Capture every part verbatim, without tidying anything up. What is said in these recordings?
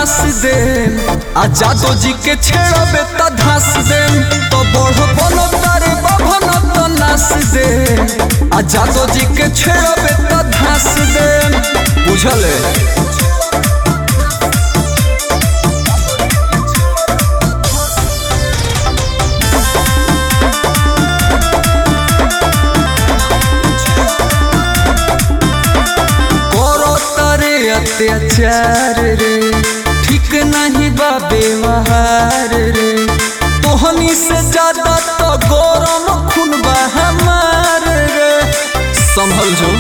नास दे, आ जादो जी के छेड़बे त धास दे, तो बढ़ बनो तारे बाभन तो नास दे, आ जादो जी के छेड़बे त धास दे, बुझले। अत्याचार रे ठीक नहीं बा व्यवहार रे, तोहनी से ज्यादा तो गरम खून बा हमार रे, संभल जो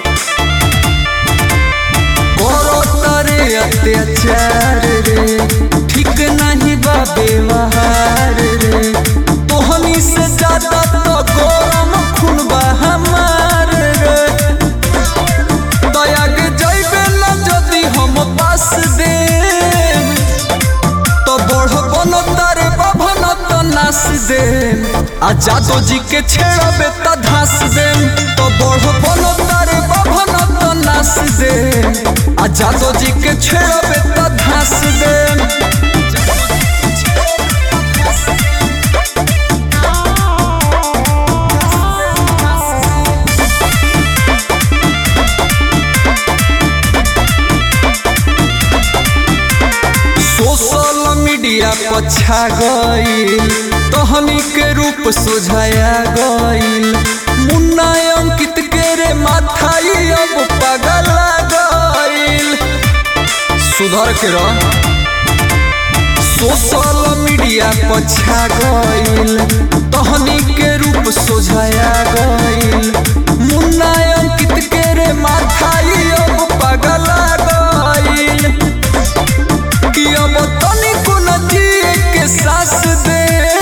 करो तारे अत्याचार रे ठीक नहीं बा व्यवहार रे, तोहनी से ज्यादा तो गरम खून बा हमार रे, दया के जइबे हम पास दे, तो बढ़ बनो तारे बाभन तो नास दे, आ जादो जी के छेड़बे त धास दे, तो बढ़ बनो तारे बाभन तो नास दे, आ जादो जी के छेड़बे त धास दे। मीडिया पछा गईल तोहनी के रूप सुझाया गईल, मुन्ना अंकित के रे माथाई अब पगला गईल, सुधर के रह। सोशल मीडिया पछा गईल तोहनी के रूप सुझाया गईल, मुन्ना अंकित के रे माथाई अब पगला गईल, कि अब तनी के सास दे,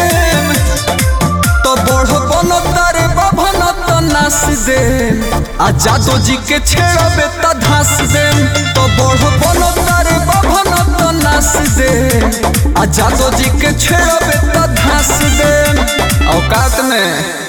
तो बढ़ बनो तारे बाभन तो नास दे, आ जादो जी के छेड़बे त धास दे, तो बढ़ बनो तारे बाभन तो नास दे, आ जादो जी के छेड़बे त धास दे, औकात में।